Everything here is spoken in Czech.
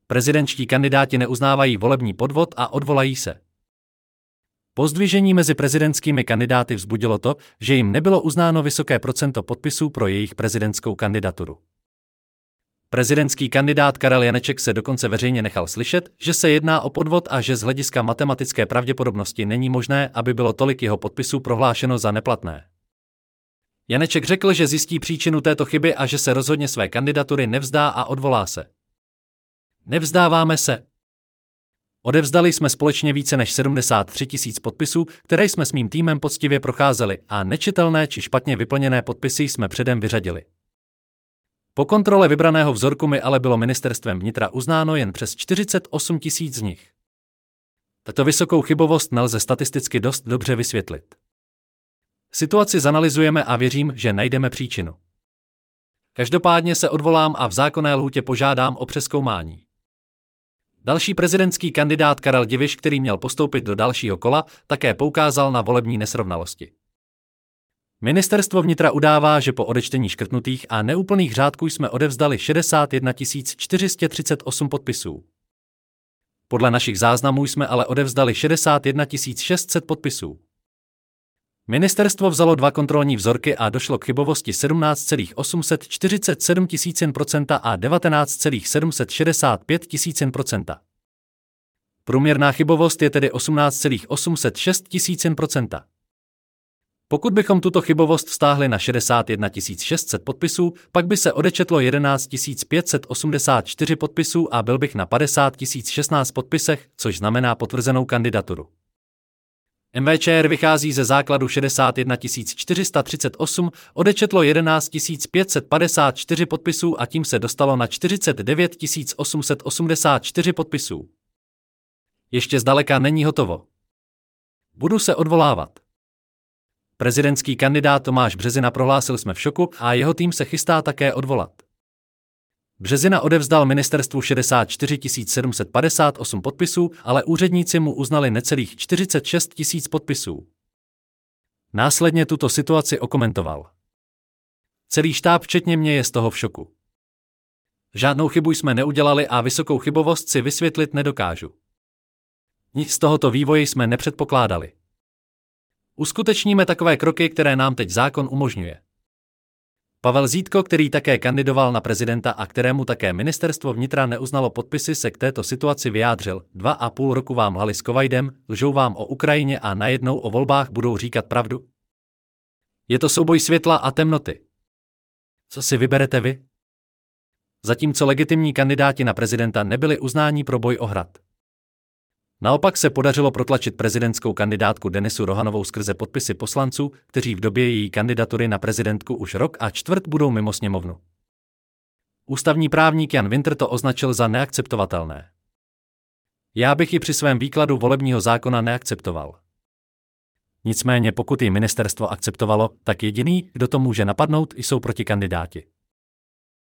Prezidentští kandidáti neuznávají volební podvod a odvolají se. Pozdvižení mezi prezidentskými kandidáty vzbudilo to, že jim nebylo uznáno vysoké procento podpisů pro jejich prezidentskou kandidaturu. Prezidentský kandidát Karel Janeček se dokonce veřejně nechal slyšet, že se jedná o podvod a že z hlediska matematické pravděpodobnosti není možné, aby bylo tolik jeho podpisů prohlášeno za neplatné. Janeček řekl, že zjistí příčinu této chyby a že se rozhodně své kandidatury nevzdá a odvolá se. Nevzdáváme se. Odevzdali jsme společně více než 73 000 podpisů, které jsme s mým týmem poctivě procházeli, a nečitelné či špatně vyplněné podpisy jsme předem vyřadili. Po kontrole vybraného vzorku mi ale bylo ministerstvem vnitra uznáno jen přes 48 000 z nich. Tato vysokou chybovost nelze statisticky dost dobře vysvětlit. Situaci zanalyzujeme a věřím, že najdeme příčinu. Každopádně se odvolám a v zákonné lhůtě požádám o přezkoumání. Další prezidentský kandidát Karel Diviš, který měl postoupit do dalšího kola, také poukázal na volební nesrovnalosti. Ministerstvo vnitra udává, že po odečtení škrtnutých a neúplných řádků jsme odevzdali 61 438 podpisů. Podle našich záznamů jsme ale odevzdali 61 600 podpisů. Ministerstvo vzalo 2 kontrolní vzorky a došlo k chybovosti 17,847 % a 19,765 %. Průměrná chybovost je tedy 18,806 %. Pokud bychom tuto chybovost vztáhli na 61 600 podpisů, pak by se odečetlo 11 584 podpisů a byl bych na 50 016 podpisech, což znamená potvrzenou kandidaturu. MVČR vychází ze základu 61 438, odečetlo 11 554 podpisů a tím se dostalo na 49 884 podpisů. Ještě zdaleka není hotovo. Budu se odvolávat. Prezidentský kandidát Tomáš Březina prohlásil: jsme v šoku a jeho tým se chystá také odvolat. Březina odevzdal ministerstvu 64 758 podpisů, ale úředníci mu uznali necelých 46 000 podpisů. Následně tuto situaci okomentoval. Celý štáb včetně mě je z toho v šoku. Žádnou chybu jsme neudělali a vysokou chybovost si vysvětlit nedokážu. Nic z tohoto vývoje jsme nepředpokládali. Uskutečníme takové kroky, které nám teď zákon umožňuje. Pavel Zítko, který také kandidoval na prezidenta a kterému také ministerstvo vnitra neuznalo podpisy, se k této situaci vyjádřil: 2,5 roku vám lhali s covidem, lžou vám o Ukrajině a najednou o volbách budou říkat pravdu? Je to souboj světla a temnoty. Co si vyberete vy? Zatímco legitimní kandidáti na prezidenta nebyli uznáni pro boj o hrad. Naopak se podařilo protlačit prezidentskou kandidátku Denisu Rohanovou skrze podpisy poslanců, kteří v době její kandidatury na prezidentku už rok a čtvrt budou mimo sněmovnu. Ústavní právník Jan Wintr to označil za neakceptovatelné. Já bych ji při svém výkladu volebního zákona neakceptoval. Nicméně pokud ji ministerstvo akceptovalo, tak jediný, kdo to může napadnout, jsou protikandidáti.